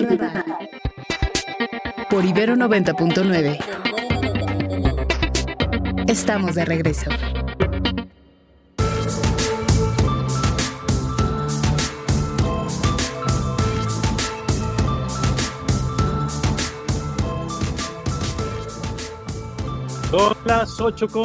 Radar por Ibero 90.9. Estamos de regreso. Son las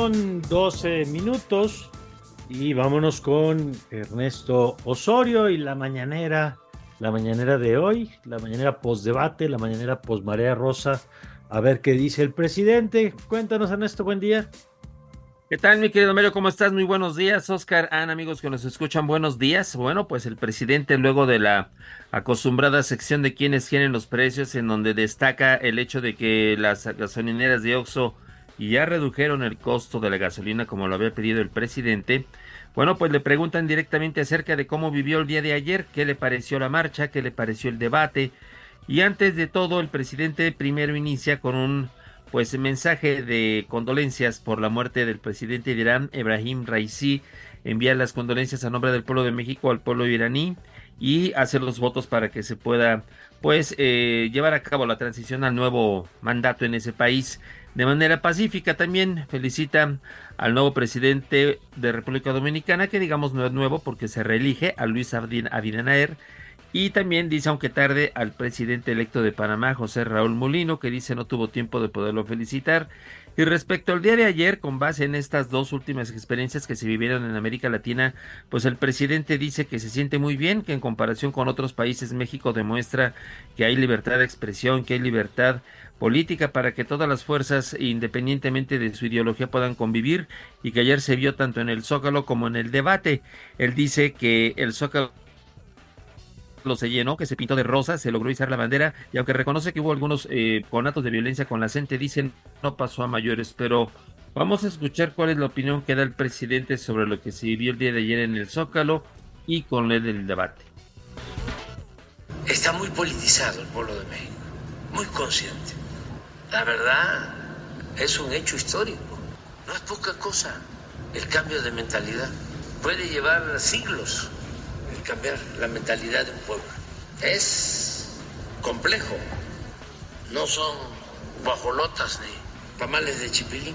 8:12 y vámonos con Ernesto Osorio y la mañanera de hoy, la mañanera post-debate, la mañanera post-marea rosa. A ver qué dice el presidente. Cuéntanos, Ernesto, buen día. ¿Qué tal, mi querido Mario? ¿Cómo estás? Muy buenos días, Oscar, Ana, amigos que nos escuchan, buenos días. Bueno, pues el presidente, luego de la acostumbrada sección de quienes tienen los precios, en donde destaca el hecho de que las gasolineras de Oxxo ya redujeron el costo de la gasolina como lo había pedido el presidente. Bueno, pues le preguntan directamente acerca de cómo vivió el día de ayer, qué le pareció la marcha, qué le pareció el debate. Y antes de todo, el presidente primero inicia con un mensaje de condolencias por la muerte del presidente de Irán, Ebrahim Raisi. Envía las condolencias a nombre del pueblo de México al pueblo iraní y hacer los votos para que se pueda llevar a cabo la transición al nuevo mandato en ese país de manera pacífica. También felicita al nuevo presidente de República Dominicana, que digamos no es nuevo porque se reelige, a Luis Abinader. Y también dice, aunque tarde, al presidente electo de Panamá, José Raúl Mulino, que dice no tuvo tiempo de poderlo felicitar. Y respecto al día de ayer, con base en estas dos últimas experiencias que se vivieron en América Latina, pues el presidente dice que se siente muy bien, que en comparación con otros países, México demuestra que hay libertad de expresión, que hay libertad política para que todas las fuerzas, independientemente de su ideología, puedan convivir, y que ayer se vio tanto en el Zócalo como en el debate. Él dice que el Zócalo se llenó, que se pintó de rosa, se logró izar la bandera, y aunque reconoce que hubo algunos conatos de violencia con la gente, dicen no pasó a mayores. Pero vamos a escuchar cuál es la opinión que da el presidente sobre lo que se vivió el día de ayer en el Zócalo y con el del debate. Está muy politizado el pueblo de México, muy consciente. La verdad es un hecho histórico, no es poca cosa el cambio de mentalidad. Puede llevar siglos cambiar la mentalidad de un pueblo. Es complejo. No son guajolotas ni tamales de chipilín.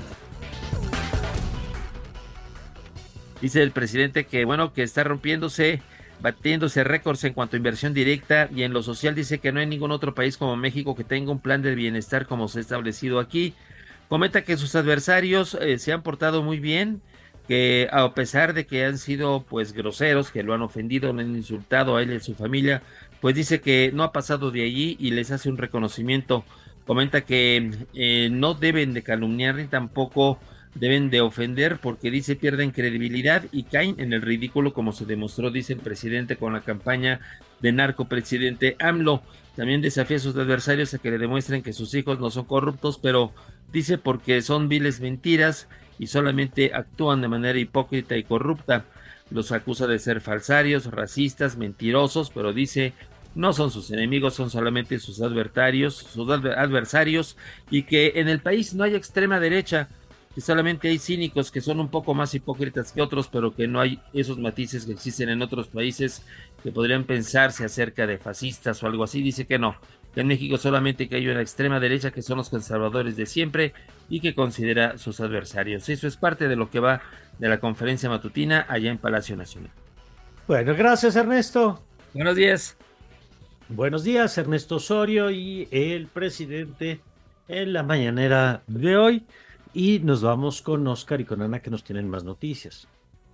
Dice el presidente que que está batiéndose récords en cuanto a inversión directa, y en lo social dice que no hay ningún otro país como México que tenga un plan de bienestar como se ha establecido aquí. Comenta que sus adversarios se han portado muy bien, que a pesar de que han sido groseros, que lo han ofendido, lo han insultado a él y a su familia, pues dice que no ha pasado de allí y les hace un reconocimiento. Comenta que no deben de calumniar ni tampoco deben de ofender, porque dice pierden credibilidad y caen en el ridículo, como se demostró, dice el presidente, con la campaña de narcopresidente AMLO. También desafía a sus adversarios a que le demuestren que sus hijos no son corruptos, pero dice porque son viles mentiras y solamente actúan de manera hipócrita y corrupta. Los acusa de ser falsarios, racistas, mentirosos, pero dice no son sus enemigos, son solamente sus adversarios, y que en el país no hay extrema derecha, que solamente hay cínicos que son un poco más hipócritas que otros, pero que no hay esos matices que existen en otros países que podrían pensarse acerca de fascistas o algo así. Dice que no, que en México solamente que hay una extrema derecha, que son los conservadores de siempre, y que considera sus adversarios. Eso es parte de lo que va de la conferencia matutina allá en Palacio Nacional. Bueno, gracias, Ernesto. Buenos días. Buenos días, Ernesto Osorio y el presidente en la mañanera de hoy. Y nos vamos con Oscar y con Ana, que nos tienen más noticias.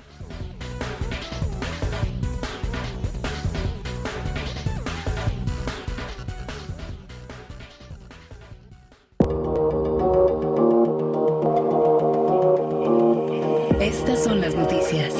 Estas son las noticias.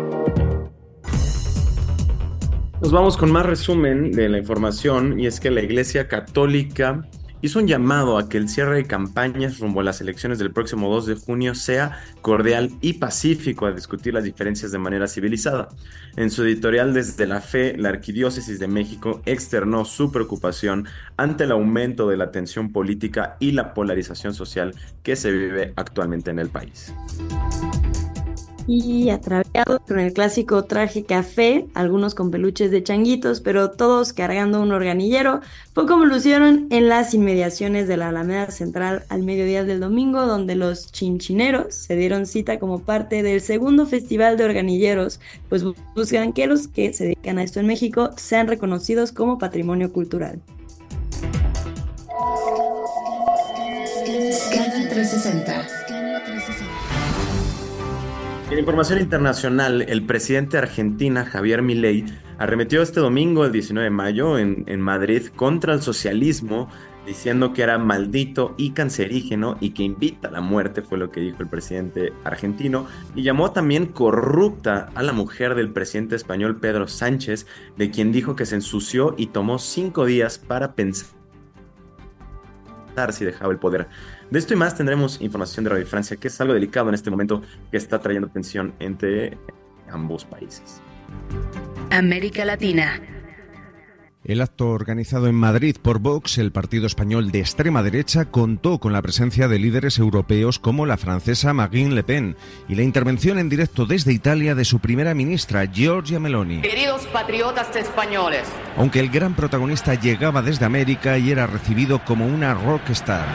Nos vamos con más resumen de la información, y es que la Iglesia Católica hizo un llamado a que el cierre de campañas rumbo a las elecciones del próximo 2 de junio sea cordial y pacífico, a discutir las diferencias de manera civilizada. En su editorial Desde la Fe, la Arquidiócesis de México externó su preocupación ante el aumento de la tensión política y la polarización social que se vive actualmente en el país. y ataviados con el clásico traje café, algunos con peluches de changuitos, pero todos cargando un organillero. Fue como lucieron en las inmediaciones de la Alameda Central al mediodía del domingo, donde los chinchineros se dieron cita como parte del segundo festival de organiilleros, pues buscan que los que se dedican a esto en México sean reconocidos como patrimonio cultural. Scanner 360. En información internacional, el presidente de Argentina, Javier Milei, arremetió este domingo, el 19 de mayo, en Madrid contra el socialismo, diciendo que era maldito y cancerígeno y que invita a la muerte, fue lo que dijo el presidente argentino, y llamó también corrupta a la mujer del presidente español Pedro Sánchez, de quien dijo que se ensució y tomó 5 días para pensar si dejaba el poder. De esto y más tendremos información de Radio Francia, que es algo delicado en este momento, que está trayendo tensión entre ambos países. América Latina. El acto organizado en Madrid por Vox, el partido español de extrema derecha, contó con la presencia de líderes europeos como la francesa Marine Le Pen y la intervención en directo desde Italia de su primera ministra, Giorgia Meloni. Queridos patriotas españoles. Aunque el gran protagonista llegaba desde América y era recibido como una rockstar.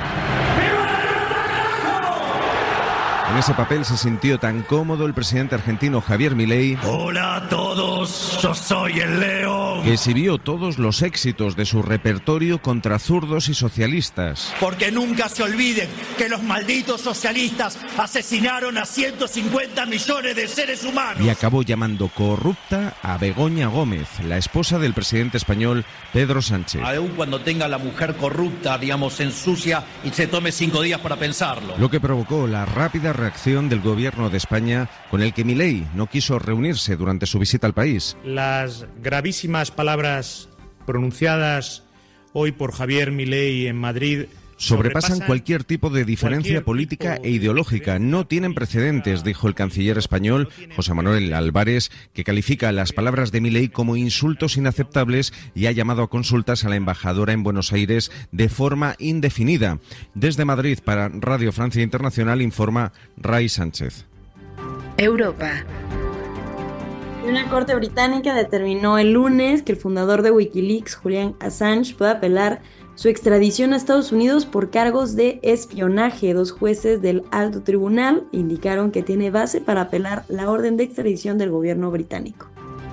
En ese papel se sintió tan cómodo el presidente argentino Javier Milei. Hola a todos, yo soy el León. Que exhibió todos los éxitos de su repertorio contra zurdos y socialistas. Porque nunca se olviden que los malditos socialistas asesinaron a 150 millones de seres humanos. Y acabó llamando corrupta a Begoña Gómez, la esposa del presidente español Pedro Sánchez. Aún cuando tenga la mujer corrupta, digamos, ensucia y se tome 5 días para pensarlo. Lo que provocó la rápida reacción del gobierno de España, con el que Milei no quiso reunirse durante su visita al país. Las gravísimas palabras pronunciadas hoy por Javier Milei en Madrid sobrepasan cualquier tipo de diferencia política e ideológica. No tienen precedentes, dijo el canciller español, José Manuel Álvarez, que califica las palabras de Milei como insultos inaceptables y ha llamado a consultas a la embajadora en Buenos Aires de forma indefinida. Desde Madrid, para Radio Francia Internacional, informa Ray Sánchez. Europa. Una corte británica determinó el lunes que el fundador de Wikileaks, Julian Assange, puede apelar su extradición a Estados Unidos por cargos de espionaje. 2 jueces del alto tribunal indicaron que tiene base para apelar la orden de extradición del gobierno británico.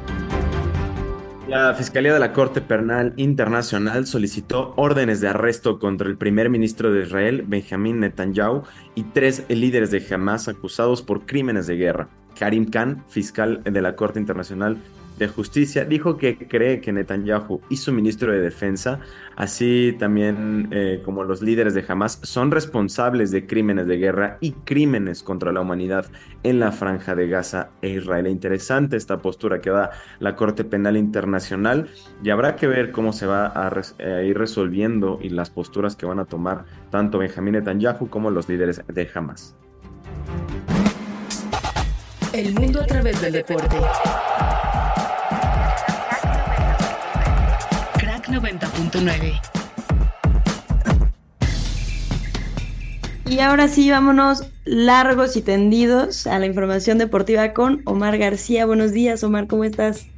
La Fiscalía de la Corte Penal Internacional solicitó órdenes de arresto contra el primer ministro de Israel, Benjamín Netanyahu, y 3 líderes de Hamas acusados por crímenes de guerra. Karim Khan, fiscal de la Corte Internacional de Justicia, dijo que cree que Netanyahu y su ministro de Defensa, así también como los líderes de Hamas, son responsables de crímenes de guerra y crímenes contra la humanidad en la Franja de Gaza e Israel. Interesante esta postura que da la Corte Penal Internacional, y habrá que ver cómo se va a ir resolviendo y las posturas que van a tomar tanto Benjamín Netanyahu como los líderes de Hamas. El mundo a través del deporte. Crack 90.9. Y ahora sí, vámonos largos y tendidos a la información deportiva con Omar García. Buenos días, Omar, ¿cómo estás?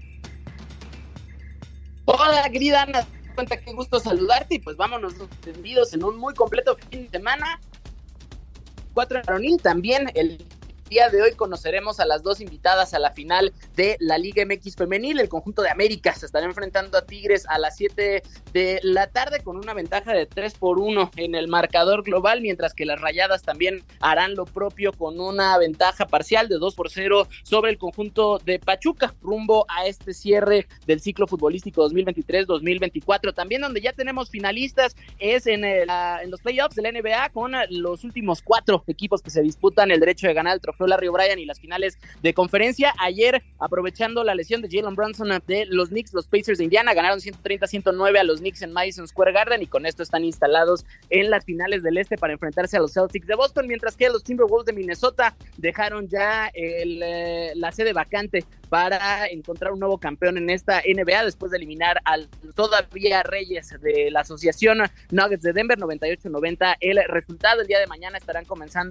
Hola, querida Ana, cuenta qué gusto saludarte y pues vámonos tendidos en un muy completo fin de semana. 4 varonil también el día de hoy conoceremos a las 2 invitadas a la final de la Liga MX Femenil. El conjunto de América se estará enfrentando a Tigres a las 7 de la tarde con una ventaja de 3-1 en el marcador global, mientras que las Rayadas también harán lo propio con una ventaja parcial de 2-0 sobre el conjunto de Pachuca, rumbo a este cierre del ciclo futbolístico 2023-2024. También donde ya tenemos finalistas es en los playoffs de la NBA, con los últimos 4 equipos que se disputan el derecho de ganar el trofeo Larry O'Brien y las finales de conferencia. Ayer, aprovechando la lesión de Jalen Brunson de los Knicks, los Pacers de Indiana ganaron 130-109 a los Knicks en Madison Square Garden, y con esto están instalados en las finales del este para enfrentarse a los Celtics de Boston, mientras que los Timberwolves de Minnesota dejaron ya la sede vacante para encontrar un nuevo campeón en esta NBA después de eliminar al todavía Reyes de la asociación Nuggets de Denver 98-90. El resultado, el día de mañana estarán comenzando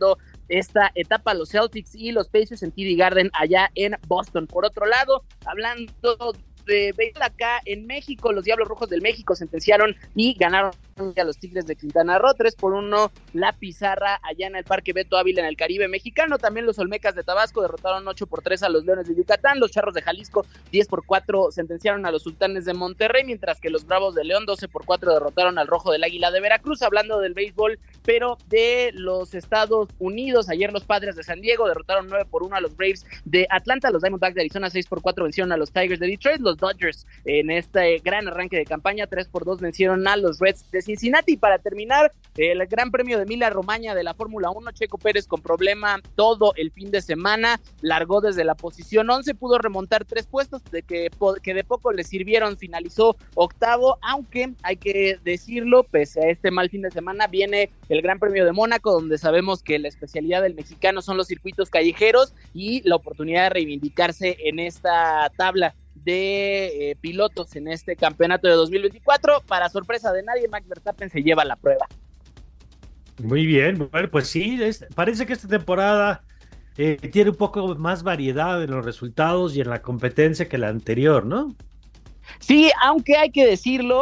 esta etapa los Celtics y los Pacers en TD Garden allá en Boston. Por otro lado, hablando de béisbol acá en México, los Diablos Rojos del México sentenciaron y ganaron a los Tigres de Quintana Roo 3-1 la pizarra allá en el Parque Beto Ávila en el Caribe mexicano. También los Olmecas de Tabasco derrotaron 8-3 a los Leones de Yucatán. Los Charros de Jalisco 10-4 sentenciaron a los Sultanes de Monterrey, mientras que los Bravos de León 12-4 derrotaron al Rojo del Águila de Veracruz. Hablando del béisbol, pero de los Estados Unidos, ayer los Padres de San Diego derrotaron 9-1 a los Braves de Atlanta. Los Diamondbacks de Arizona 6-4 vencieron a los Tigers de Detroit. Los Dodgers en este gran arranque de campaña 3-2 vencieron a los Reds de Cincinnati. Y para terminar, el Gran Premio de Emilia-Romagna de la Fórmula 1, Checo Pérez con problema todo el fin de semana, largó desde la posición 11, pudo remontar 3 puestos que de poco le sirvieron, finalizó octavo, aunque hay que decirlo, pese a este mal fin de semana, viene el Gran Premio de Mónaco, donde sabemos que la especialidad del mexicano son los circuitos callejeros y la oportunidad de reivindicarse en esta tabla de pilotos en este campeonato de 2024. Para sorpresa de nadie, Max Verstappen se lleva la prueba. Muy bien, bueno, pues sí, parece que esta temporada tiene un poco más variedad en los resultados y en la competencia que la anterior, ¿no? Sí, aunque hay que decirlo,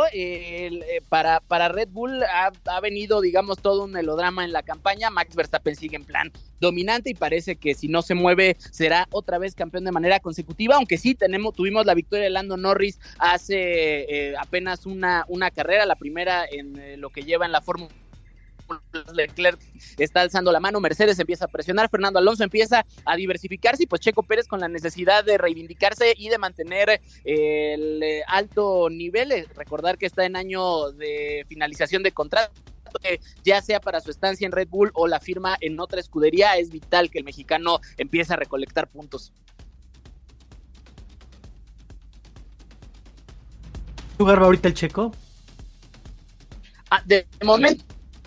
para Red Bull ha venido, digamos, todo un melodrama en la campaña. Max Verstappen sigue en plan dominante y parece que si no se mueve será otra vez campeón de manera consecutiva, aunque sí tuvimos la victoria de Lando Norris hace apenas una carrera, la primera en lo que lleva en la Fórmula. Leclerc está alzando la mano, Mercedes empieza a presionar, Fernando Alonso empieza a diversificarse y pues Checo Pérez con la necesidad de reivindicarse y de mantener el alto nivel. Recordar que está en año de finalización de contrato, ya sea para su estancia en Red Bull o la firma en otra escudería. Es vital que el mexicano empiece a recolectar puntos. ¿Qué lugar va ahorita el Checo? De momento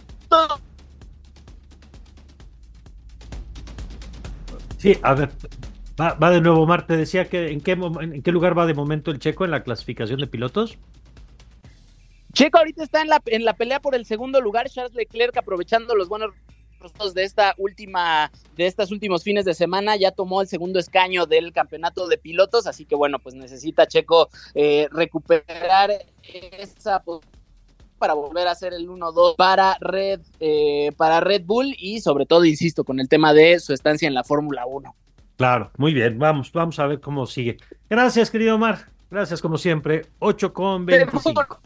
sí, a ver, va de nuevo, Mar, te decía que ¿en qué lugar va de momento el Checo en la clasificación de pilotos? Checo ahorita está en la pelea por el segundo lugar. Charles Leclerc, aprovechando los buenos resultados de estos últimos fines de semana, ya tomó el segundo escaño del campeonato de pilotos, así que bueno, pues necesita Checo recuperar esa para volver a hacer el 1-2 para Red Bull y sobre todo, insisto, con el tema de su estancia en la Fórmula 1. Claro, muy bien, vamos a ver cómo sigue. Gracias, querido Omar, gracias como siempre, 8:25.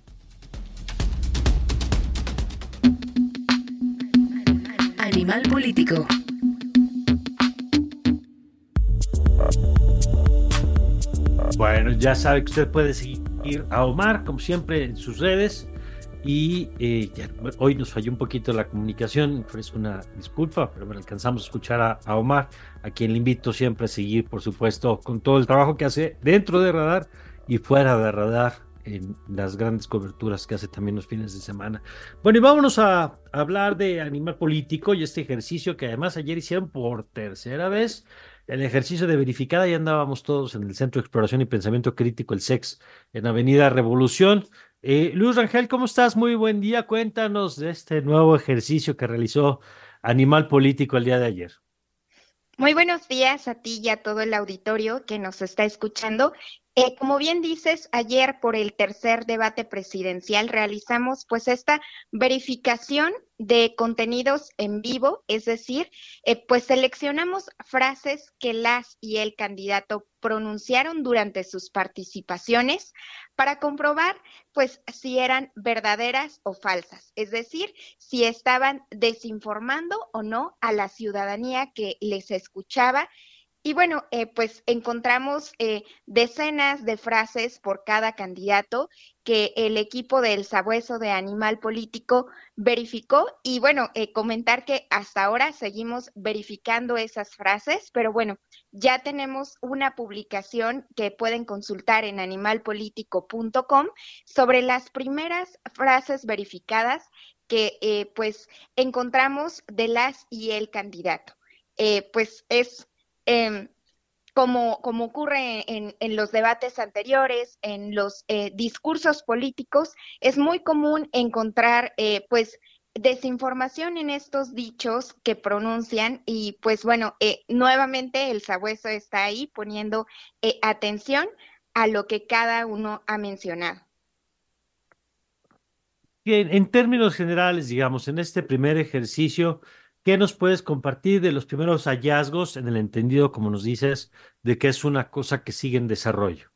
Animal político. Bueno, ya sabe que usted puede seguir a Omar, como siempre, en sus redes. Y hoy nos falló un poquito la comunicación, ofrezco una disculpa, pero bueno, alcanzamos a escuchar a Omar, a quien le invito siempre a seguir, por supuesto, con todo el trabajo que hace dentro de Radar y fuera de Radar, en las grandes coberturas que hace también los fines de semana. Bueno, y vámonos a hablar de Animal Político y este ejercicio que además ayer hicieron por tercera vez, el ejercicio de verificada. Ya andábamos todos en el Centro de Exploración y Pensamiento Crítico, el CEX, en Avenida Revolución. Luz Rangel, ¿cómo estás? Muy buen día. Cuéntanos de este nuevo ejercicio que realizó Animal Político el día de ayer. Muy buenos días a ti y a todo el auditorio que nos está escuchando. Como bien dices, ayer por el tercer debate presidencial realizamos pues esta verificación de contenidos en vivo, es decir, pues seleccionamos frases que las y el candidato pronunciaron durante sus participaciones para comprobar pues si eran verdaderas o falsas, es decir, si estaban desinformando o no a la ciudadanía que les escuchaba. Y bueno, pues encontramos decenas de frases por cada candidato que el equipo del Sabueso de Animal Político verificó. Y bueno, comentar que hasta ahora seguimos verificando esas frases, pero bueno, ya tenemos una publicación que pueden consultar en animalpolitico.com sobre las primeras frases verificadas que pues encontramos de las y el candidato. Pues es... como ocurre en los debates anteriores, en los discursos políticos, es muy común encontrar pues desinformación en estos dichos que pronuncian y pues bueno, nuevamente el sabueso está ahí poniendo atención a lo que cada uno ha mencionado. Bien, en términos generales, digamos, en este primer ejercicio, ¿qué nos puedes compartir de los primeros hallazgos en el entendido, como nos dices, de que es una cosa que sigue en desarrollo?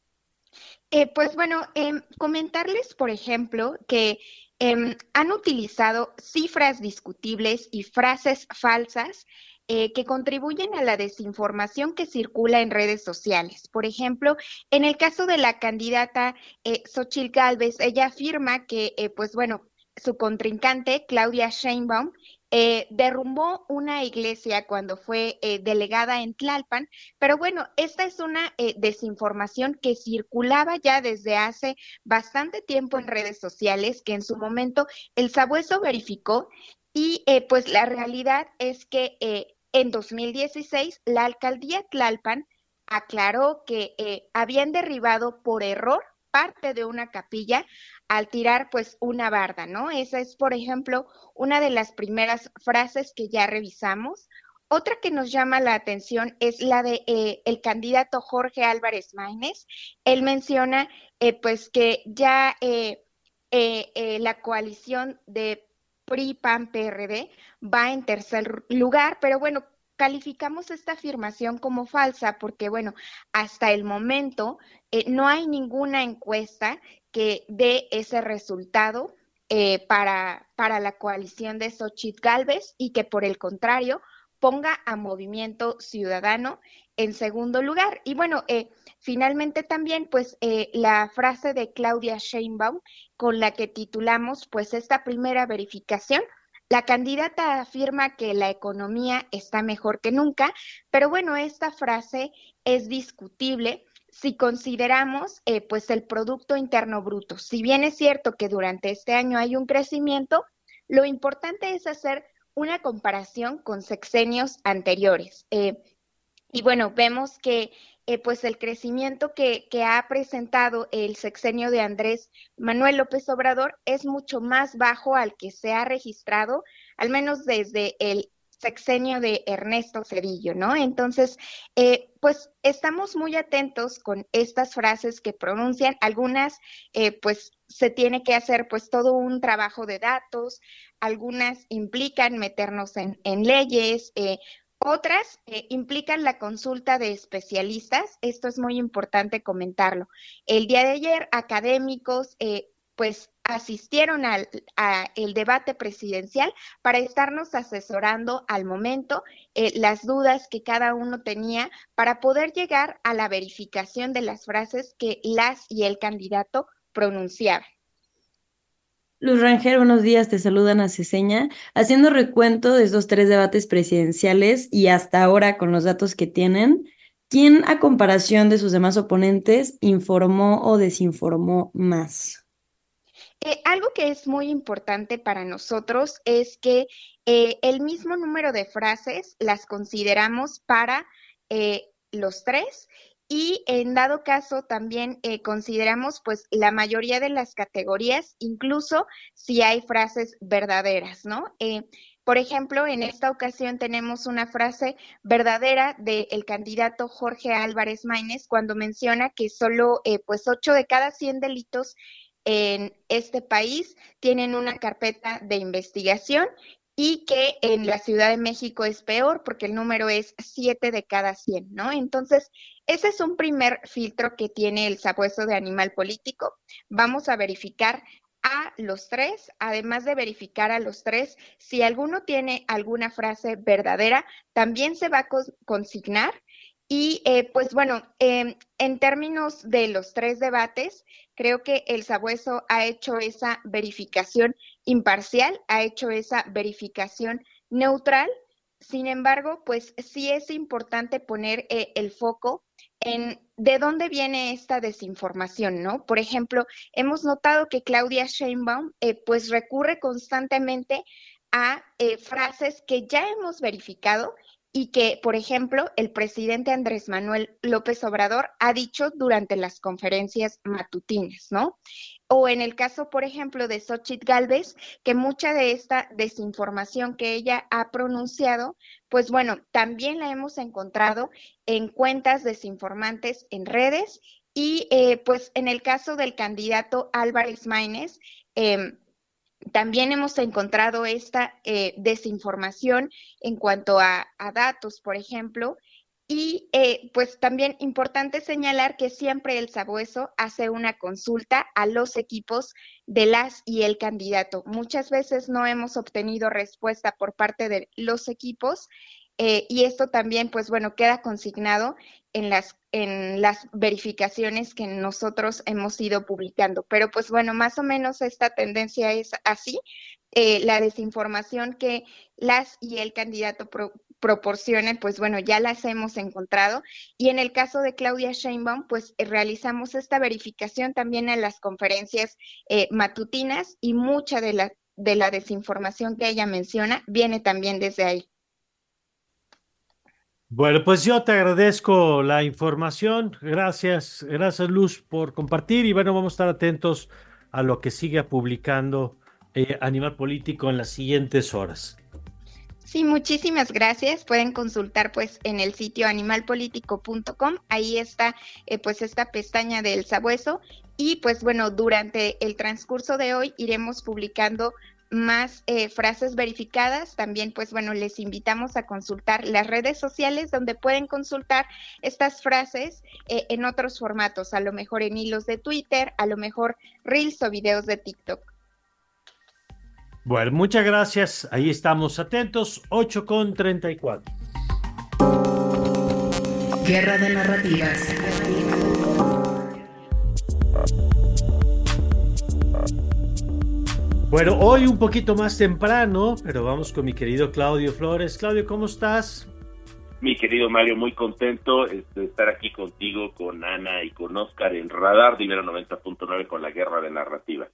Pues bueno, comentarles, por ejemplo, que han utilizado cifras discutibles y frases falsas que contribuyen a la desinformación que circula en redes sociales. Por ejemplo, en el caso de la candidata Xóchitl Gálvez, ella afirma que, pues bueno, su contrincante, Claudia Sheinbaum, derrumbó una iglesia cuando fue delegada en Tlalpan, pero bueno, esta es una desinformación que circulaba ya desde hace bastante tiempo en redes sociales, que en su momento el sabueso verificó y pues la realidad es que en 2016 la alcaldía Tlalpan aclaró que habían derribado por error parte de una capilla al tirar pues una barda, ¿no? Esa es, por ejemplo, una de las primeras frases que ya revisamos. Otra que nos llama la atención es la de el candidato Jorge Álvarez Maínez. Él menciona pues que ya la coalición de PRI, PAN, PRD va en tercer lugar, pero bueno, calificamos esta afirmación como falsa porque, bueno, hasta el momento no hay ninguna encuesta que dé ese resultado para la coalición de Xóchitl Gálvez y que por el contrario ponga a Movimiento Ciudadano en segundo lugar. Y bueno, finalmente también pues la frase de Claudia Sheinbaum con la que titulamos pues esta primera verificación. La candidata afirma que la economía está mejor que nunca, pero bueno, esta frase es discutible si consideramos pues el Producto Interno Bruto. Si bien es cierto que durante este año hay un crecimiento, lo importante es hacer una comparación con sexenios anteriores. Y bueno, vemos que pues el crecimiento que ha presentado el sexenio de Andrés Manuel López Obrador es mucho más bajo al que se ha registrado, al menos desde el sexenio de Ernesto Zedillo, ¿no? Entonces, pues estamos muy atentos con estas frases que pronuncian. Algunas, pues se tiene que hacer pues todo un trabajo de datos, algunas implican meternos en leyes, otras implican la consulta de especialistas. Esto es muy importante comentarlo. El día de ayer, académicos pues asistieron a el debate presidencial para estarnos asesorando al momento las dudas que cada uno tenía para poder llegar a la verificación de las frases que las y el candidato pronunciaban. Luz Rangel, buenos días, te saludan a Ceseña, haciendo recuento de estos 3 debates presidenciales y hasta ahora con los datos que tienen, ¿quién a comparación de sus demás oponentes informó o desinformó más? Algo que es muy importante para nosotros es que el mismo número de frases las consideramos para los 3. Y en dado caso también consideramos pues la mayoría de las categorías, incluso si hay frases verdaderas, ¿no? Por ejemplo, en esta ocasión tenemos una frase verdadera del candidato Jorge Álvarez Maínez cuando menciona que solo pues 8 de cada 100 delitos en este país tienen una carpeta de investigación y que en la Ciudad de México es peor porque el número es 7 de cada 100, ¿no? Entonces, ese es un primer filtro que tiene el sabueso de Animal Político. Vamos a verificar a los 3, además de verificar a los 3, si alguno tiene alguna frase verdadera, también se va a consignar. Y pues bueno, en términos de los 3 debates, creo que el sabueso ha hecho esa verificación imparcial, ha hecho esa verificación neutral. Sin embargo, pues sí es importante poner el foco en de dónde viene esta desinformación, ¿no? Por ejemplo, hemos notado que Claudia Sheinbaum pues recurre constantemente a frases que ya hemos verificado y que, por ejemplo, el presidente Andrés Manuel López Obrador ha dicho durante las conferencias matutinas, ¿no? O en el caso, por ejemplo, de Xóchitl Gálvez, que mucha de esta desinformación que ella ha pronunciado, pues bueno, también la hemos encontrado en cuentas desinformantes en redes y pues en el caso del candidato Álvarez Maínez, también hemos encontrado esta desinformación en cuanto a datos, por ejemplo, y pues también importante señalar que siempre el Sabueso hace una consulta a los equipos de las y el candidato. Muchas veces no hemos obtenido respuesta por parte de los equipos y esto también, pues bueno, queda consignado en las verificaciones que nosotros hemos ido publicando. Pero pues bueno, más o menos esta tendencia es así. La desinformación que las y el candidato proporcionen, pues bueno, ya las hemos encontrado. Y en el caso de Claudia Sheinbaum, pues realizamos esta verificación también en las conferencias matutinas y mucha de la desinformación que ella menciona viene también desde ahí. Bueno, pues yo te agradezco la información. Gracias Luz por compartir y bueno, vamos a estar atentos a lo que siga publicando Animal Político en las siguientes horas. Sí, muchísimas gracias. Pueden consultar pues en el sitio animalpolitico.com. Ahí está pues esta pestaña del Sabueso y pues bueno, durante el transcurso de hoy iremos publicando más frases verificadas. También pues bueno, les invitamos a consultar las redes sociales donde pueden consultar estas frases en otros formatos, a lo mejor en hilos de Twitter, a lo mejor reels o videos de TikTok. Bueno, muchas gracias. Ahí estamos atentos. 8:34. Guerra de narrativas. Bueno, hoy un poquito más temprano, pero vamos con mi querido Claudio Flores. Claudio, ¿cómo estás? Mi querido Mario, muy contento de estar aquí contigo, con Ana y con Oscar en Radar de Ibero 90.9 con la Guerra de narrativas.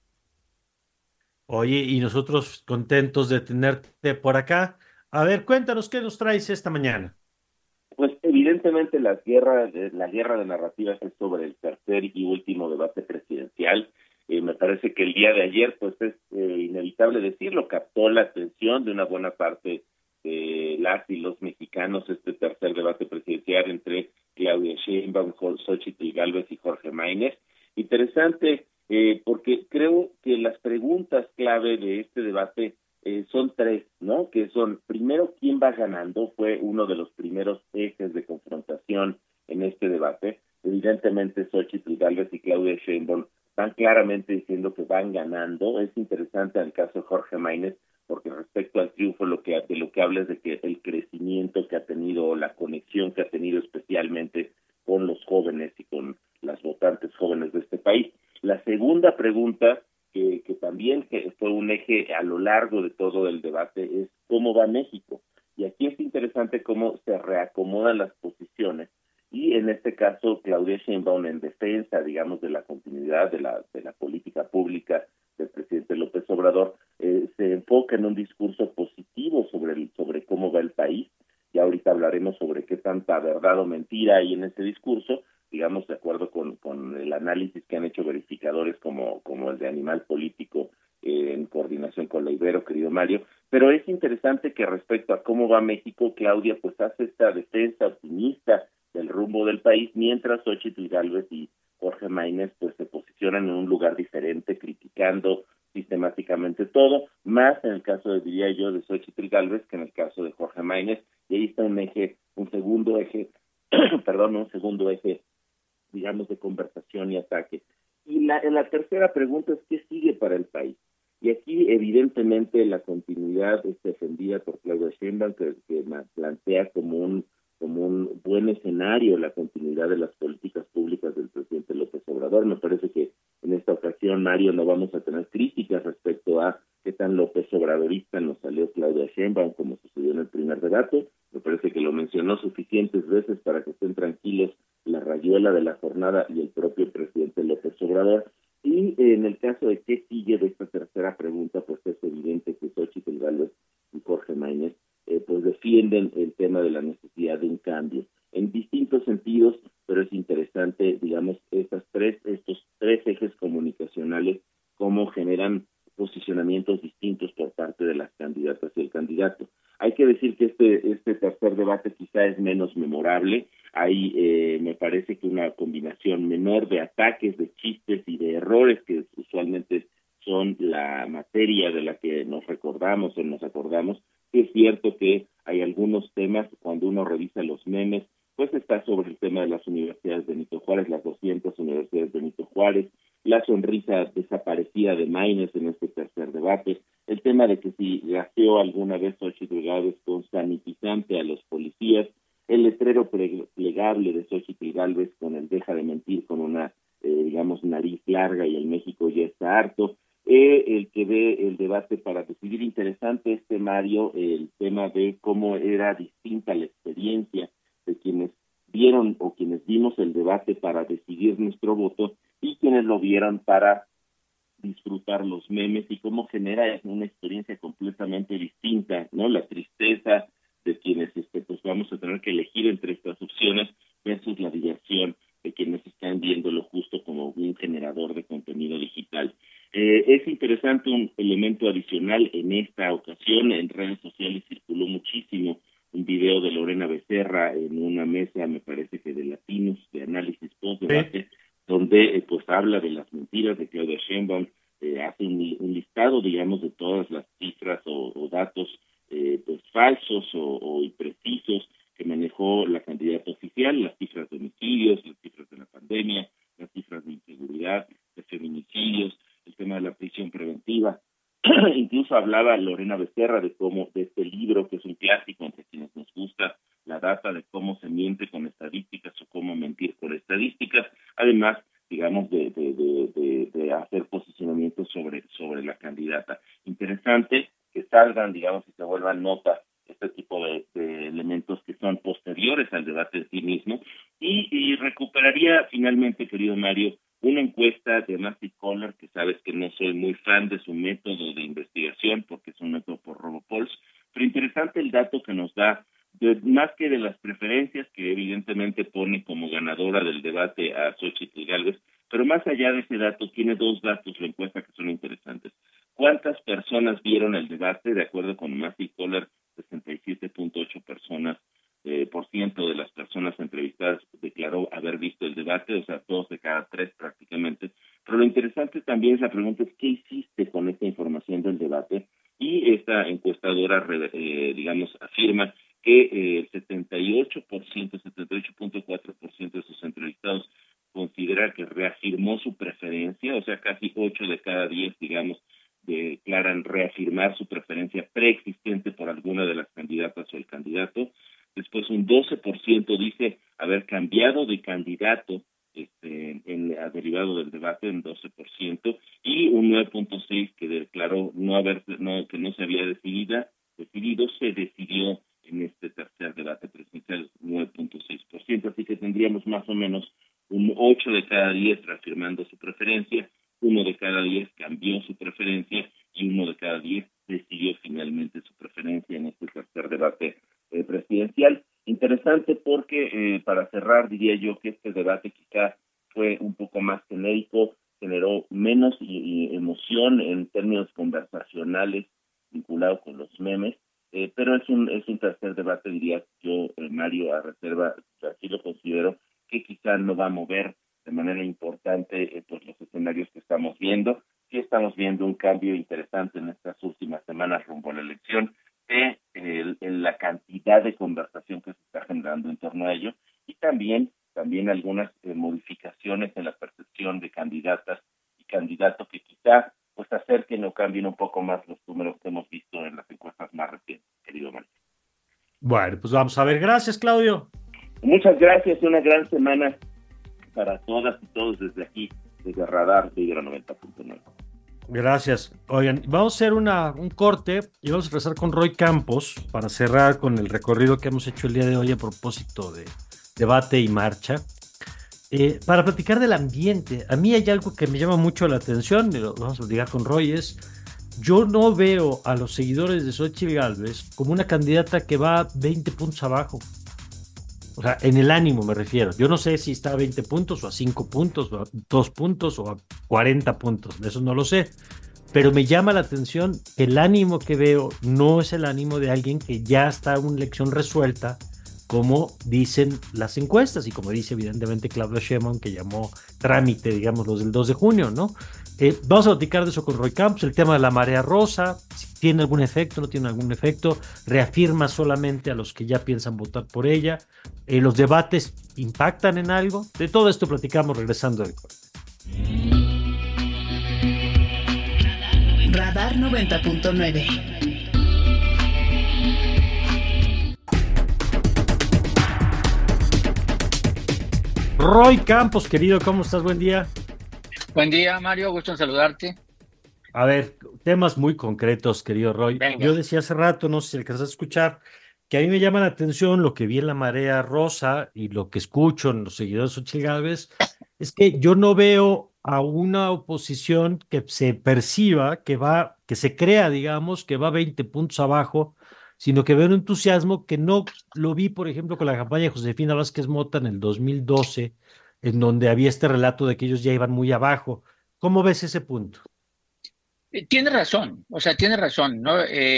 Oye, y nosotros contentos de tenerte por acá. A ver, cuéntanos qué nos traes esta mañana. Pues evidentemente la guerra de narrativas es sobre el tercer y último debate presidencial. Me parece que el día de ayer, pues es inevitable decirlo, captó la atención de una buena parte de las y los mexicanos este tercer debate presidencial entre Claudia Sheinbaum, Xóchitl Gálvez y Jorge Maínez. Interesante porque creo que las preguntas clave de este debate son tres, ¿no? Que son, primero, ¿quién va ganando? Fue uno de los primeros ejes de confrontación en este debate. Evidentemente, Xóchitl Gálvez y Claudia Sheinbaum van claramente diciendo que van ganando. Es interesante en el caso de Jorge Maínez, porque respecto al triunfo, de lo que habla es de que el crecimiento que ha tenido, la conexión que ha tenido especialmente con los jóvenes y con las votantes jóvenes de este país. La segunda pregunta, que también fue un eje a lo largo de todo el debate, es ¿cómo va México? Y aquí es interesante cómo se reacomodan las posiciones. Y en este caso, Claudia Sheinbaum, en defensa, digamos, de la continuidad de la política pública del presidente López Obrador, se enfoca en un discurso positivo sobre cómo va el país. Y ahorita hablaremos sobre qué tanta verdad o mentira hay en ese discurso, digamos, de acuerdo con el análisis que han hecho verificadores como el de Animal Político, en coordinación con la Ibero, querido Mario. Pero es interesante que respecto a cómo va México, Claudia pues hace esta defensa optimista del rumbo del país, mientras Xóchitl Gálvez y Jorge Maínez pues se posicionan en un lugar diferente, criticando sistemáticamente todo, más en el caso diría yo, de Xóchitl Gálvez que en el caso de Jorge Maínez, y ahí está un segundo eje, digamos, de conversación y ataque. Y la tercera pregunta es ¿qué sigue para el país? Y aquí, evidentemente, la continuidad es defendida por Claudia Sheinbaum, que plantea como un buen escenario la continuidad de las políticas públicas del presidente López Obrador. Me parece que en esta ocasión, Mario, no vamos a tener críticas respecto a qué tan López Obradorista nos salió Claudia Sheinbaum, como sucedió en el primer debate. Me parece que lo mencionó suficientes veces para que estén tranquilos la rayuela de la jornada y el propio presidente López Obrador. Y en el caso de qué sigue de esta tercera pregunta, pues es evidente que Xóchitl Gálvez y Jorge Maínez pues defienden el tema de la necesidad de un cambio en distintos sentidos, pero es interesante, digamos, estos tres ejes comunicacionales, cómo generan posicionamientos distintos por parte de las candidatas y el candidato. Hay que decir que este tercer debate quizá es menos memorable. Hay, me parece que una combinación menor de ataques, de chistes y de errores que usualmente son la materia de la que nos recordamos o nos acordamos. Es cierto que hay algunos temas, cuando uno revisa los memes, pues está sobre el tema de las universidades Benito Juárez, las 200 universidades Benito Juárez, la sonrisa desaparecida de Maínez en este tercer debate, el tema de que si gaseó alguna vez Xochitl Gálvez con sanitizante a los policías, el letrero plegable de Xochitl Gálvez con el deja de mentir con una, digamos, nariz larga y el México ya está harto, el que ve el debate para decidir. Interesante Mario, el tema de cómo era distinta la experiencia de quienes vieron o quienes vimos el debate para decidir nuestro voto y quienes lo vieron para disfrutar los memes, y cómo genera una experiencia completamente distinta, ¿no? La tristeza de quienes pues vamos a tener que elegir entre estas opciones versus la diversión de quienes están viéndolo justo como un generador de contenido digital. Es interesante un elemento adicional en esta ocasión. En redes sociales circuló muchísimo un video de Lorena Becerra en una mesa, me parece que de Latinos, de análisis post-debate, donde pues habla de las mentiras de Claudia Sheinbaum, hace un listado, digamos, de todas las cifras o datos pues falsos o imprecisos que manejó la candidata oficial, las cifras de homicidios, las cifras de la pandemia, las cifras de inseguridad, de feminicidios, el tema de la prisión preventiva. Incluso hablaba Lorena Becerra de este libro, que es un clásico entre quienes nos gusta la data, de cómo se miente con estadísticas o cómo mentir con estadísticas, además, digamos, de hacer posicionamientos sobre la candidata. Interesante que salgan, digamos, y se vuelvan nota este tipo de elementos que son posteriores al debate en sí mismo, y recuperaría finalmente, querido Mario, una encuesta de Massey Kohler, que sabes que no soy muy fan de su método de investigación porque es un método por RoboPolls, pero interesante el dato que nos da, más que de las preferencias, que evidentemente pone como ganadora del debate a Xochitl Gálvez, pero más allá de ese dato, tiene dos datos la encuesta que son interesantes. ¿Cuántas personas vieron el debate? De acuerdo con Massey Kohler, 67.8 personas por ciento de las personas entrevistadas declaró haber visto el debate, o sea, 2 de cada 3 prácticamente. Pero lo interesante también es la pregunta es ¿qué hiciste con esta información del debate? Y esta encuestadora, digamos, afirma que el 78.4% de sus entrevistados considera que reafirmó su preferencia, o sea, casi 8 de cada 10, digamos, declaran reafirmar su preferencia preexistente por alguna de las candidatas o el candidato. Después un 12% dice haber cambiado de candidato derivado del debate, en 12%, y un 9.6% que declaró que no se había decidido, se decidió en este tercer debate presidencial, 9.6%, así que tendríamos más o menos un 8 de cada 10 reafirmando su preferencia, 1 de cada 10 cambió su preferencia y 1 de cada 10 decidió finalmente su preferencia en este tercer debate presidencial. Interesante porque, para cerrar, diría yo que este debate quizá fue un poco más genérico, generó menos emoción en términos conversacionales vinculado con los memes, pero es un tercer debate, diría yo, Mario, a reserva, así lo considero, que quizá no va a mover de manera importante pues los escenarios que estamos viendo. Sí estamos viendo un cambio interesante en estas últimas semanas rumbo a la elección, en la cantidad de conversación que se está generando en torno a ello, y también algunas modificaciones en la percepción de candidatas y candidatos que quizá pues acerquen o cambien un poco más los números que hemos visto en las encuestas más recientes, querido Mario. Bueno, pues vamos a ver. Gracias, Claudio. Muchas gracias, una gran semana para todas y todos desde aquí, desde Radar Tigre 90.9. Gracias. Oigan, vamos a hacer un corte y vamos a empezar con Roy Campos para cerrar con el recorrido que hemos hecho el día de hoy a propósito de debate y marcha. Para platicar del ambiente, a mí hay algo que me llama mucho la atención, y lo vamos a platicar con Roy, es yo no veo a los seguidores de Xochitl Gálvez como una candidata que va 20 puntos abajo. O sea, en el ánimo me refiero. Yo no sé si está a 20 puntos o a 5 puntos o a 2 puntos o a 40 puntos. Eso no lo sé. Pero me llama la atención que el ánimo que veo no es el ánimo de alguien que ya está en una elección resuelta, como dicen las encuestas y como dice evidentemente Claudia Sheinbaum, que llamó trámite, digamos, los del 2 de junio, ¿no? Vamos a platicar de eso con Roy Campos, el tema de la marea rosa, si tiene algún efecto, no tiene algún efecto, reafirma solamente a los que ya piensan votar por ella, los debates impactan en algo, de todo esto platicamos regresando del corte. Radar 90.9. Roy Campos, querido, ¿cómo estás? Buen día. Buen día, Mario, gusto en saludarte. A ver, temas muy concretos, querido Roy. Venga. Yo decía hace rato, no sé si alcanzas a escuchar, que a mí me llama la atención lo que vi en la marea rosa y lo que escucho en los seguidores de Xochitl Gálvez, es que yo no veo a una oposición que se perciba, que se crea, digamos, que va 20 puntos abajo, sino que veo un entusiasmo que no lo vi, por ejemplo, con la campaña de Josefina Vázquez Mota en el 2012, en donde había este relato de que ellos ya iban muy abajo. ¿Cómo ves ese punto? Tiene razón, o sea, tiene razón, ¿no?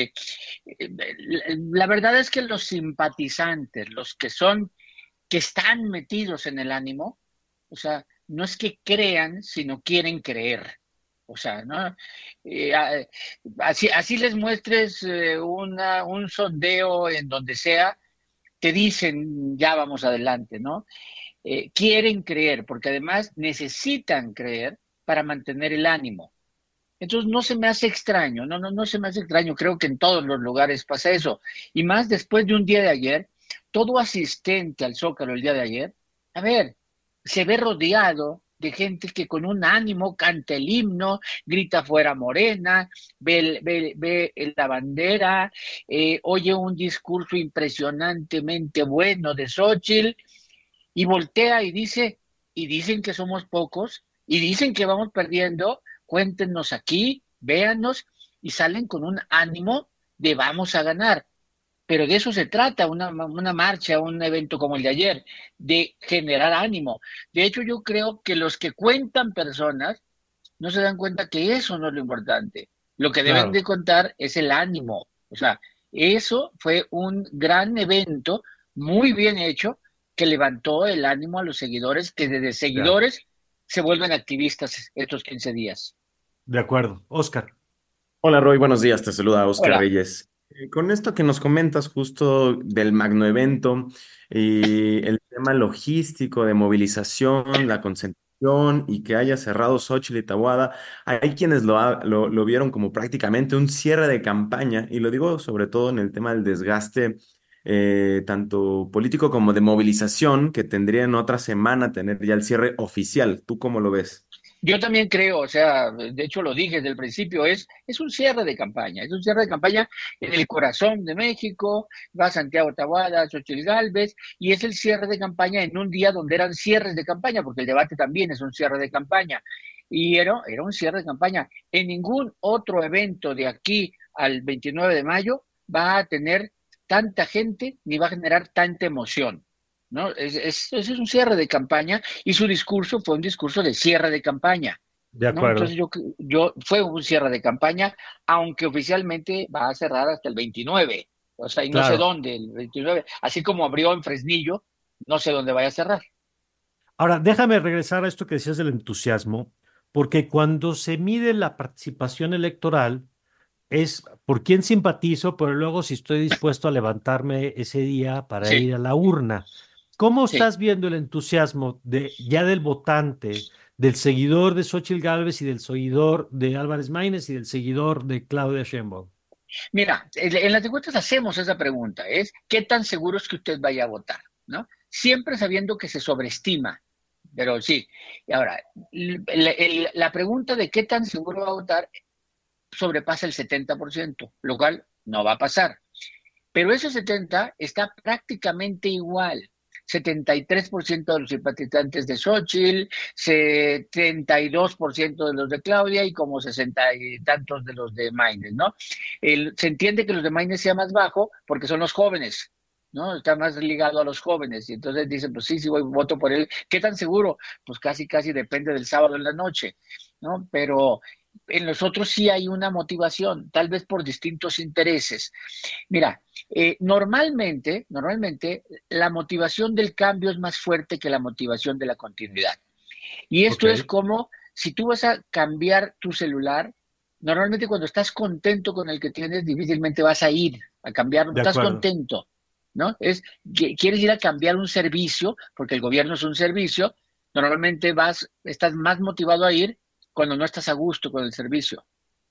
La verdad es que los simpatizantes, los que están metidos en el ánimo, o sea, no es que crean, sino quieren creer. O sea, ¿no? Así les muestres un sondeo en donde sea, te dicen, ya vamos adelante, ¿no? Quieren creer, porque además necesitan creer para mantener el ánimo. Entonces no se me hace extraño, no se me hace extraño, creo que en todos los lugares pasa eso. Y más después de un día de ayer, todo asistente al Zócalo el día de ayer, a ver, se ve rodeado de gente que con un ánimo canta el himno, grita fuera Morena, ve la bandera, oye un discurso impresionantemente bueno de Xóchitl y voltea y dice, y dicen que somos pocos, y dicen que vamos perdiendo, cuéntenos aquí, véanos, y salen con un ánimo de vamos a ganar. Pero de eso se trata, una marcha, un evento como el de ayer, de generar ánimo. De hecho, yo creo que los que cuentan personas no se dan cuenta que eso no es lo importante. Lo que deben de contar es el ánimo. O sea, eso fue un gran evento, muy bien hecho, que levantó el ánimo a los seguidores, que desde seguidores se vuelven activistas estos 15 días. De acuerdo. Oscar. Hola Roy, buenos días, te saluda Oscar Hola. Reyes. Con esto que nos comentas justo del magno evento y el tema logístico de movilización, la concentración y que haya cerrado Xóchitl y Taboada, hay quienes lo vieron como prácticamente un cierre de campaña y lo digo sobre todo en el tema del desgaste tanto político como de movilización que tendría en otra semana tener ya el cierre oficial. ¿Tú cómo lo ves? Yo también creo, o sea, de hecho lo dije desde el principio, es un cierre de campaña, es un cierre de campaña en el corazón de México, va Santiago Taboada, Xochitl Gálvez, y es el cierre de campaña en un día donde eran cierres de campaña, porque el debate también es un cierre de campaña, y era un cierre de campaña. En ningún otro evento de aquí al 29 de mayo va a tener tanta gente ni va a generar tanta emoción, ¿no? Es un cierre de campaña y su discurso fue un discurso de cierre de campaña. De ¿no? acuerdo. Entonces fue un cierre de campaña, aunque oficialmente va a cerrar hasta el 29, o sea, y no sé dónde, el 29, así como abrió en Fresnillo, no sé dónde vaya a cerrar. Ahora, déjame regresar a esto que decías del entusiasmo, porque cuando se mide la participación electoral, es por quién simpatizo, pero luego si estoy dispuesto a levantarme ese día para ir a la urna. ¿Cómo estás viendo el entusiasmo ya del votante, del seguidor de Xochitl Gálvez y del seguidor de Álvarez Maínez y del seguidor de Claudia Sheinbaum? Mira, en las encuestas hacemos esa pregunta, es ¿qué tan seguro es que usted vaya a votar? ¿No? Siempre sabiendo que se sobreestima, pero sí. Y ahora, la pregunta de qué tan seguro va a votar sobrepasa el 70%, lo cual no va a pasar. Pero ese 70% está prácticamente igual 73% de los simpatizantes de Xóchitl, 72% de los de Claudia y como 60 y tantos de los de Maínez, ¿no? Se entiende que los de Maínez sea más bajo porque son los jóvenes, ¿no? Está más ligado a los jóvenes y entonces dicen, pues sí, voto por él. ¿Qué tan seguro? Pues casi depende del sábado en la noche, ¿no? Pero en los otros sí hay una motivación, tal vez por distintos intereses. Mira, normalmente la motivación del cambio es más fuerte que la motivación de la continuidad. Y esto es como si tú vas a cambiar tu celular, normalmente cuando estás contento con el que tienes, difícilmente vas a ir a cambiarlo, estás contento, ¿no? Quieres ir a cambiar un servicio, porque el gobierno es un servicio, normalmente estás más motivado a ir cuando no estás a gusto con el servicio.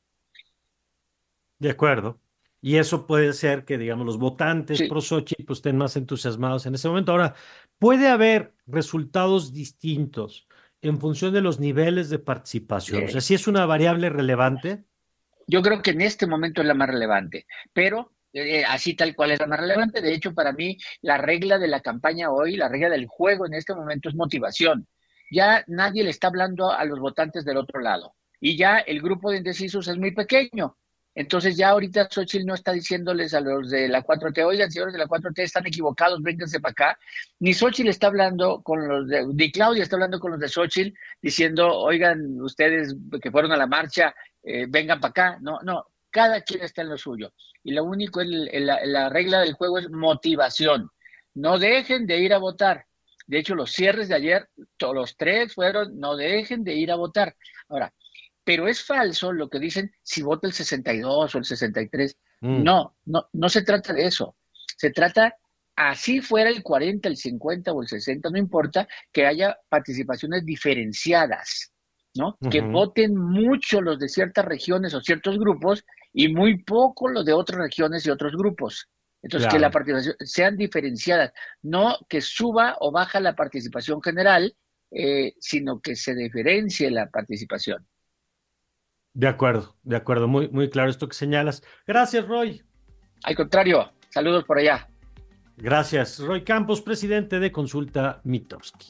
De acuerdo. Y eso puede ser que, digamos, los votantes pro Xochitl pues, estén más entusiasmados en ese momento. Ahora, ¿puede haber resultados distintos en función de los niveles de participación? O sea, ¿sí es una variable relevante? Yo creo que en este momento es la más relevante, pero así tal cual es la más relevante. De hecho, para mí, la regla de la campaña hoy, la regla del juego en este momento es motivación. Ya nadie le está hablando a los votantes del otro lado. Y ya el grupo de indecisos es muy pequeño. Entonces ya ahorita Xóchitl no está diciéndoles a los de la 4T, oigan, señores de la 4T, están equivocados, vénganse para acá. Ni Xóchitl está hablando con los de, ni Claudia está hablando con los de Xóchitl diciendo, oigan, ustedes que fueron a la marcha, vengan para acá. No, cada quien está en lo suyo. Y lo único, la regla del juego es motivación. No dejen de ir a votar. De hecho, los cierres de ayer, todos los tres fueron, no dejen de ir a votar. Ahora, pero es falso lo que dicen si vota el 62 o el 63. No se trata de eso. Se trata, así fuera el 40, el 50 o el 60, no importa, que haya participaciones diferenciadas, ¿no? Que voten mucho los de ciertas regiones o ciertos grupos y muy poco los de otras regiones y otros grupos. Entonces, que la participación sean diferenciadas, no que suba o baja la participación general, sino que se diferencie la participación. De acuerdo, muy, muy claro esto que señalas. Gracias, Roy. Al contrario, saludos por allá. Gracias, Roy Campos, presidente de Consulta Mitofsky.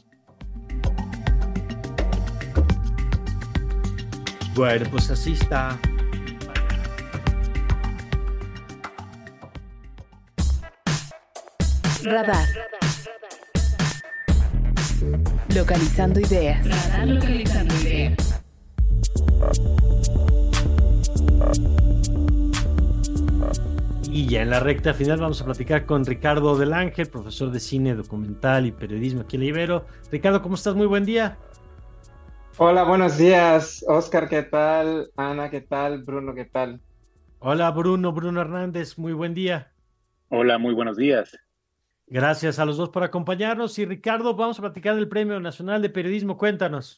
Bueno, pues así está. Radar. Localizando ideas. Radar localizando ideas. Y ya en la recta final vamos a platicar con Ricardo del Ángel, profesor de cine, documental y periodismo aquí en la Ibero. Ricardo, ¿cómo estás? Muy buen día. Hola, buenos días. Oscar, ¿qué tal? Ana, ¿qué tal? Bruno, ¿qué tal? Hola, Bruno Hernández, muy buen día. Hola, muy buenos días. Gracias a los dos por acompañarnos. Y Ricardo, vamos a platicar del Premio Nacional de Periodismo. Cuéntanos.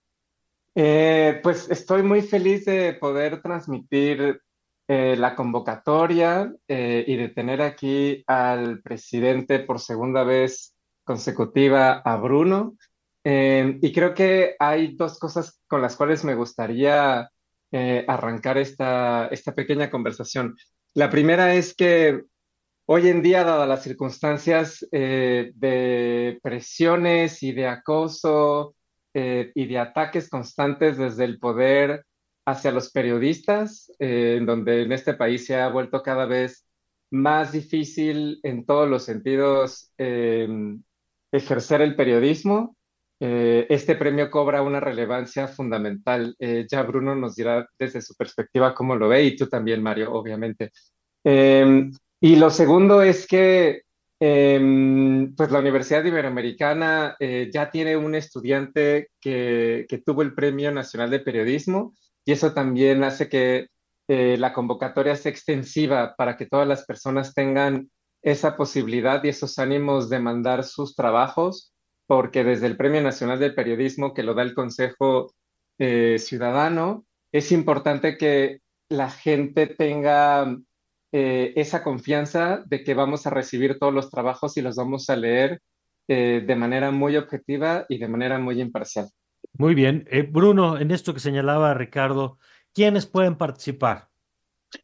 Pues estoy muy feliz de poder transmitir la convocatoria y de tener aquí al presidente por segunda vez consecutiva, a Bruno. Y creo que hay dos cosas con las cuales me gustaría arrancar esta pequeña conversación. La primera es que hoy en día, dadas las circunstancias de presiones y de acoso y de ataques constantes desde el poder hacia los periodistas, en donde en este país se ha vuelto cada vez más difícil en todos los sentidos ejercer el periodismo, este premio cobra una relevancia fundamental. Ya Bruno nos dirá desde su perspectiva cómo lo ve, y tú también, Mario, obviamente. Y lo segundo es que pues la Universidad Iberoamericana ya tiene un estudiante que tuvo el Premio Nacional de Periodismo, y eso también hace que la convocatoria sea extensiva para que todas las personas tengan esa posibilidad y esos ánimos de mandar sus trabajos, porque desde el Premio Nacional de Periodismo, que lo da el Consejo Ciudadano, es importante que la gente tenga esa confianza de que vamos a recibir todos los trabajos y los vamos a leer de manera muy objetiva y de manera muy imparcial. Muy bien. Bruno, en esto que señalaba Ricardo, ¿quiénes pueden participar?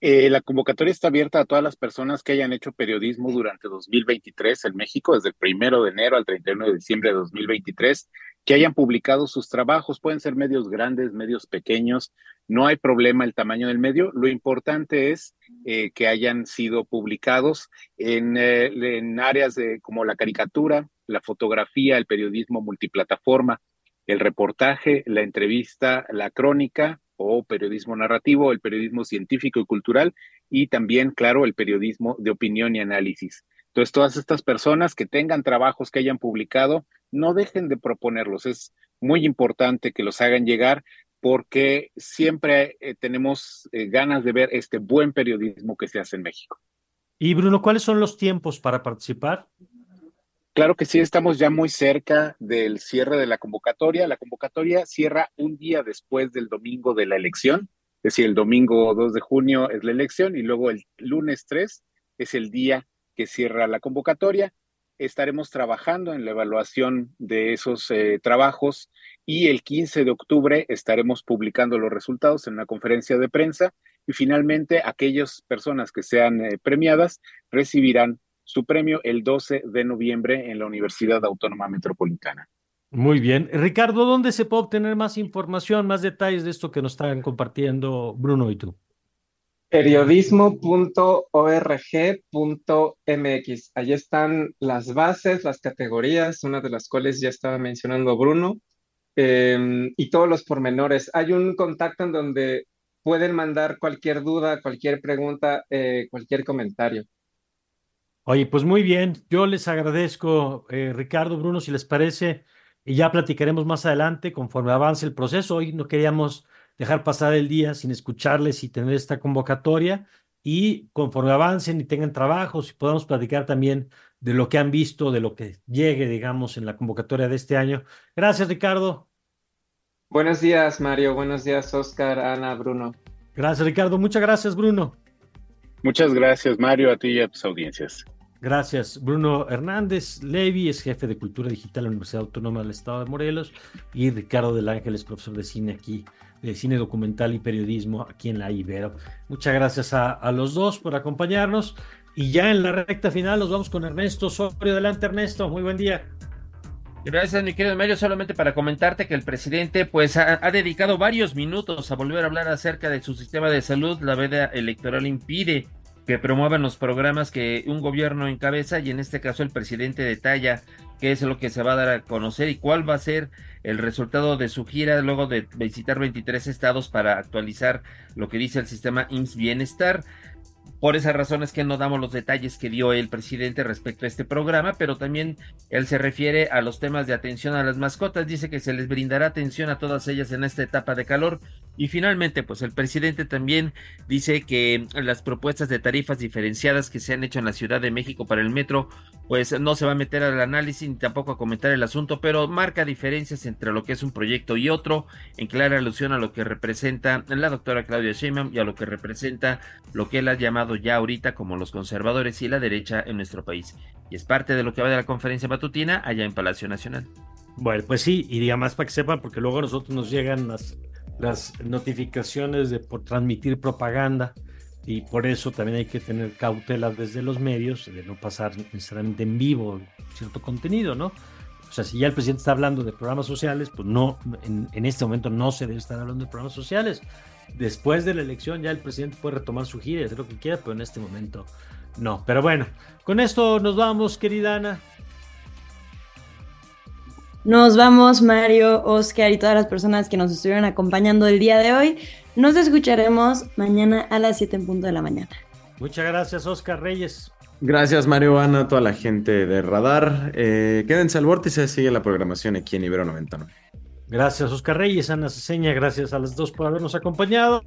La convocatoria está abierta a todas las personas que hayan hecho periodismo durante 2023 en México, desde el 1 de enero al 31 de diciembre de 2023, que hayan publicado sus trabajos. Pueden ser medios grandes, medios pequeños, no hay problema el tamaño del medio. Lo importante es que hayan sido publicados en áreas como la caricatura, la fotografía, el periodismo multiplataforma, el reportaje, la entrevista, la crónica o periodismo narrativo, el periodismo científico y cultural, y también, claro, el periodismo de opinión y análisis. Entonces, todas estas personas que tengan trabajos que hayan publicado, no dejen de proponerlos. Es muy importante que los hagan llegar, porque siempre tenemos ganas de ver este buen periodismo que se hace en México. Y Bruno, ¿cuáles son los tiempos para participar? Claro que sí, estamos ya muy cerca del cierre de la convocatoria. La convocatoria cierra un día después del domingo de la elección, es decir, el domingo 2 de junio es la elección y luego el lunes 3 es el día que cierra la convocatoria. Estaremos trabajando en la evaluación de esos trabajos y el 15 de octubre estaremos publicando los resultados en una conferencia de prensa y finalmente aquellas personas que sean premiadas recibirán su premio el 12 de noviembre en la Universidad Autónoma Metropolitana. Muy bien. Ricardo, ¿dónde se puede obtener más información, más detalles de esto que nos están compartiendo Bruno y tú? Periodismo.org.mx. Allí están las bases, las categorías, una de las cuales ya estaba mencionando Bruno, y todos los pormenores. Hay un contacto en donde pueden mandar cualquier duda, cualquier pregunta, cualquier comentario. Oye, pues muy bien, yo les agradezco, Ricardo, Bruno, si les parece, y ya platicaremos más adelante conforme avance el proceso. Hoy no queríamos dejar pasar el día sin escucharles y tener esta convocatoria, y conforme avancen y tengan trabajos y podamos platicar también de lo que han visto, de lo que llegue, digamos, en la convocatoria de este año. Gracias, Ricardo. Buenos días, Mario. Buenos días, Oscar, Ana, Bruno. Gracias, Ricardo. Muchas gracias, Bruno. Muchas gracias, Mario, a ti y a tus audiencias. Gracias. Bruno Hernández Levy es jefe de Cultura Digital en la Universidad Autónoma del Estado de Morelos, y Ricardo del Ángel es profesor de cine aquí, de cine documental y periodismo aquí en la Ibero. Muchas gracias a los dos por acompañarnos, y ya en la recta final nos vamos con Ernesto Osorio. Adelante, Ernesto, muy buen día. Gracias, mi querido Mario. Solamente para comentarte que el presidente pues ha dedicado varios minutos a volver a hablar acerca de su sistema de salud. La veda electoral impide que promuevan los programas que un gobierno encabeza, y en este caso el presidente detalla qué es lo que se va a dar a conocer y cuál va a ser el resultado de su gira luego de visitar 23 estados para actualizar lo que dice el sistema IMSS Bienestar. Por esas razones que no damos los detalles que dio el presidente respecto a este programa, pero también él se refiere a los temas de atención a las mascotas. Dice que se les brindará atención a todas ellas en esta etapa de calor. Y finalmente, pues el presidente también dice que las propuestas de tarifas diferenciadas que se han hecho en la Ciudad de México para el metro, pues no se va a meter al análisis ni tampoco a comentar el asunto, pero marca diferencias entre lo que es un proyecto y otro, en clara alusión a lo que representa la doctora Claudia Sheinbaum y a lo que representa lo que él ha llamado ya ahorita como los conservadores y la derecha en nuestro país. Y es parte de lo que va de la conferencia matutina allá en Palacio Nacional. Bueno, pues sí, y diga más para que sepan, porque luego a nosotros nos llegan las notificaciones por transmitir propaganda, y por eso también hay que tener cautela desde los medios de no pasar necesariamente en vivo cierto contenido, ¿no? O sea, si ya el presidente está hablando de programas sociales, pues no, en este momento no se debe estar hablando de programas sociales. Después de la elección ya el presidente puede retomar su gira y hacer lo que quiera, pero en este momento no. Pero bueno, con esto nos vamos, querida Ana. Nos vamos, Mario, Oscar y todas las personas que nos estuvieron acompañando el día de hoy. Nos escucharemos mañana a las 7 en punto de la mañana. Muchas gracias, Oscar Reyes. Gracias, Mario, Ana, toda la gente de Radar. Quédense al vórtice, sigue la programación aquí en Ibero 99. Gracias, Oscar Reyes, Ana Ceseña, gracias a las dos por habernos acompañado.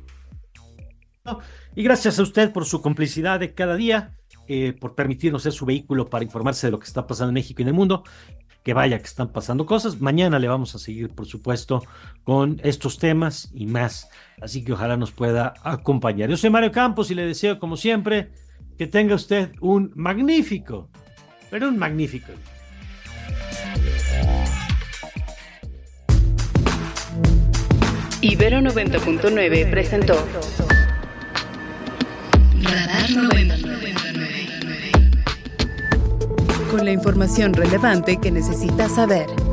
Y gracias a usted por su complicidad de cada día, por permitirnos ser su vehículo para informarse de lo que está pasando en México y en el mundo. Que vaya que están pasando cosas. Mañana le vamos a seguir, por supuesto, con estos temas y más. Así que ojalá nos pueda acompañar. Yo soy Mario Campos y le deseo, como siempre, que tenga usted un magnífico, pero un magnífico. Ibero 90.9 presentó Radar 99. Con la información relevante que necesitas saber.